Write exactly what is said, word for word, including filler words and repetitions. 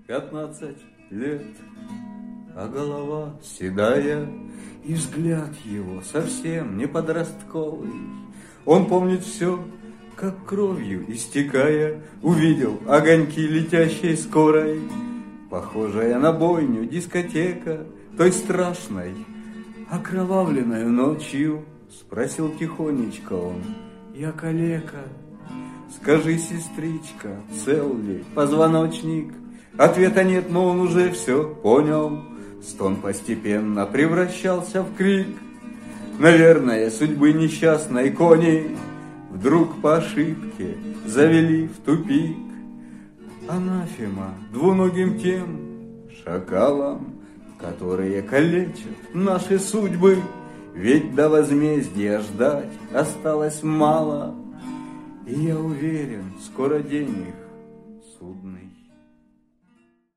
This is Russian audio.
пятнадцать лет, а голова седая, и взгляд его совсем не подростковый. Он помнит все, как кровью истекая, увидел огоньки летящей скорой. Похожая на бойню дискотека той страшной, окровавленной ночью. Спросил тихонечко он: я калека, скажи, сестричка, цел ли позвоночник? Ответа нет, но он уже все понял. Стон постепенно превращался в крик. Наверное, судьбы несчастной кони вдруг по ошибке завели в тупик. Анафема двуногим тем шакалам, которые калечат наши судьбы. Ведь до возмездия ждать осталось мало, и я уверен, скоро день их судный.